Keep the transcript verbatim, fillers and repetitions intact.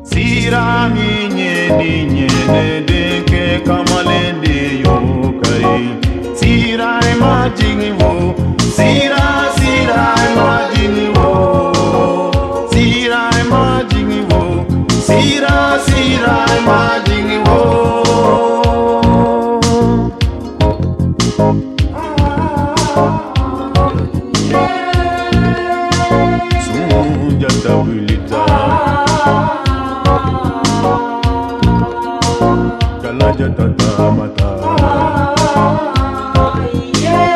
Sira minye ninye nede ke kamalende yokai. Sira imagine wo, sira sira imagine wo, sira imagine wo, sira sira imagine wo. Sunjata wilita, Kalajata mata.